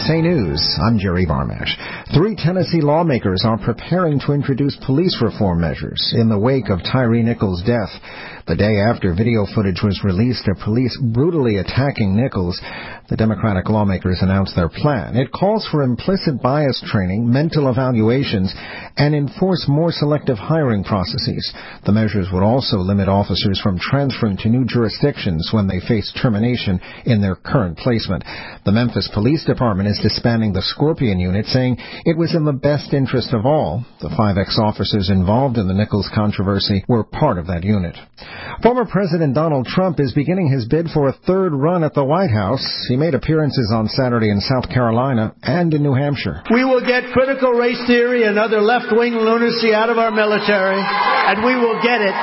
USA News, I'm Jerry Varmash. 3 Tennessee lawmakers are preparing to introduce police reform measures in the wake of Tyre Nichols' death. The day after video footage was released of police brutally attacking Nichols, the Democratic lawmakers announced their plan. It calls for implicit bias training, mental evaluations, and enforce more selective hiring processes. The measures would also limit officers from transferring to new jurisdictions when they face termination in their current placement. The Memphis Police Department is disbanding the Scorpion unit, saying it was in the best interest of all. The 5 ex-officers involved in the Nichols controversy were part of that unit. Former President Donald Trump is beginning his bid for a third run at the White House. He made appearances on Saturday in South Carolina and in New Hampshire. We will get critical race theory and other left-wing lunacy out of our military, and we will get it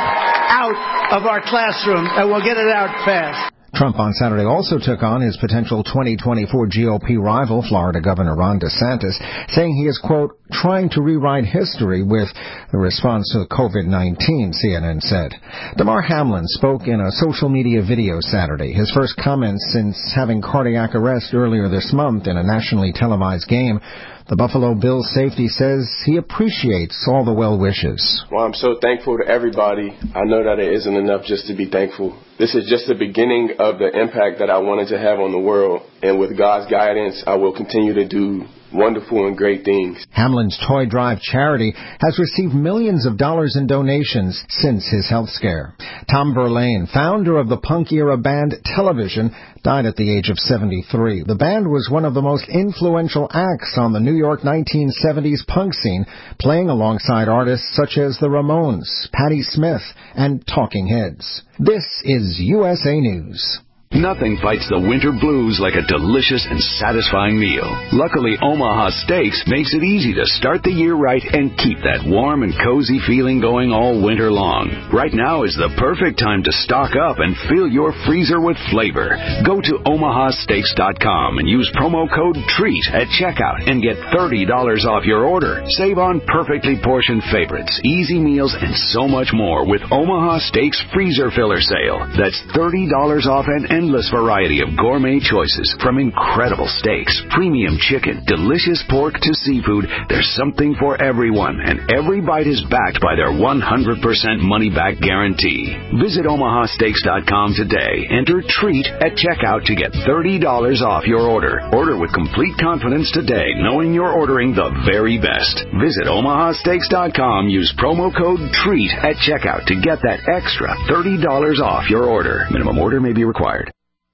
out of our classroom, and we'll get it out fast. Trump on Saturday also took on his potential 2024 GOP rival, Florida Governor Ron DeSantis, saying he is, quote, trying to rewrite history with the response to COVID-19, CNN said. Damar Hamlin spoke in a social media video Saturday, his first comments since having cardiac arrest earlier this month in a nationally televised game. The Buffalo Bills safety says he appreciates all the well wishes. Well, I'm so thankful to everybody. I know that it isn't enough just to be thankful. This is just the beginning of the impact that I wanted to have on the world. And with God's guidance, I will continue to do wonderful and great things. Hamlin's Toy Drive charity has received millions of dollars in donations since his health scare. Tom Verlaine, founder of the punk-era band Television, died at the age of 73. The band was one of the most influential acts on the New York 1970s punk scene, playing alongside artists such as the Ramones, Patti Smith, and Talking Heads. This is USA News. Nothing fights the winter blues like a delicious and satisfying meal. Luckily, Omaha Steaks makes it easy to start the year right and keep that warm and cozy feeling going all winter long. Right now is the perfect time to stock up and fill your freezer with flavor. Go to omahasteaks.com and use promo code TREAT at checkout and get $30 off your order. Save on perfectly portioned favorites, easy meals, and so much more with Omaha Steaks Freezer Filler Sale. That's $30 off an endless variety of gourmet choices, from incredible steaks, premium chicken, delicious pork to seafood. There's something for everyone, and every bite is backed by their 100% money-back guarantee. Visit omahasteaks.com today. Enter TREAT at checkout to get $30 off your order. Order with complete confidence today, knowing you're ordering the very best. Visit omahasteaks.com. Use promo code TREAT at checkout to get that extra $30 off your order. Minimum order may be required.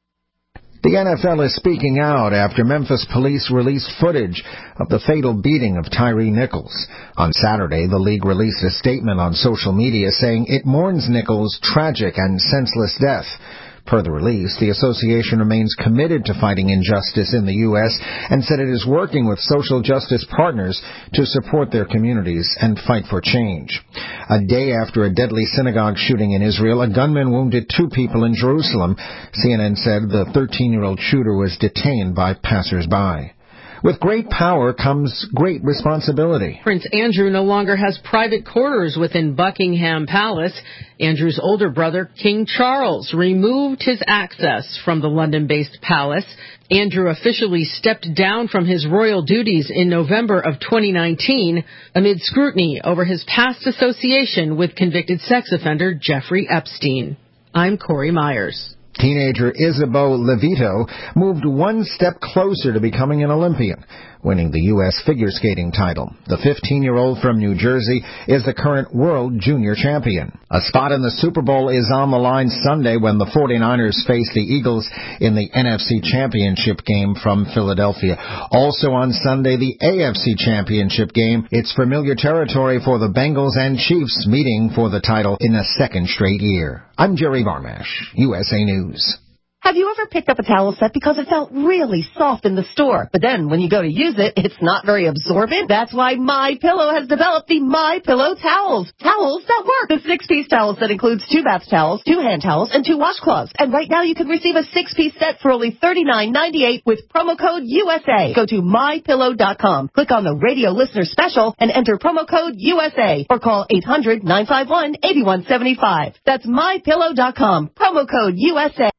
The NFL is speaking out after Memphis police released footage of the fatal beating of Tyre Nichols. On Saturday, the league released a statement on social media saying it mourns Nichols' tragic and senseless death. Per the release, the association remains committed to fighting injustice in the U.S. and said it is working with social justice partners to support their communities and fight for change. A day after a deadly synagogue shooting in Israel, a gunman wounded 2 people in Jerusalem. CNN said the 13-year-old shooter was detained by passers-by. With great power comes great responsibility. Prince Andrew no longer has private quarters within Buckingham Palace. Andrew's older brother, King Charles, removed his access from the London-based palace. Andrew officially stepped down from his royal duties in November of 2019 amid scrutiny over his past association with convicted sex offender Jeffrey Epstein. I'm Corey Myers. Teenager Isabeau Levito moved one step closer to becoming an Olympian, winning the U.S. figure skating title. The 15-year-old from New Jersey is the current world junior champion. A spot in the Super Bowl is on the line Sunday when the 49ers face the Eagles in the NFC Championship game from Philadelphia. Also on Sunday, the AFC Championship game. It's familiar territory for the Bengals and Chiefs meeting for the title in a second straight year. I'm Jerry Varmash, USA News. Have you ever picked up a towel set because it felt really soft in the store, but then when you go to use it, it's not very absorbent? That's why MyPillow has developed the MyPillow towels. Towels that work. The 6-piece towel set includes 2 bath towels, 2 hand towels, and 2 washcloths. And right now you can receive a 6-piece set for only $39.98 with promo code USA. Go to MyPillow.com, click on the radio listener special, and enter promo code USA, or call 800-951-8175. That's MyPillow.com, promo code USA.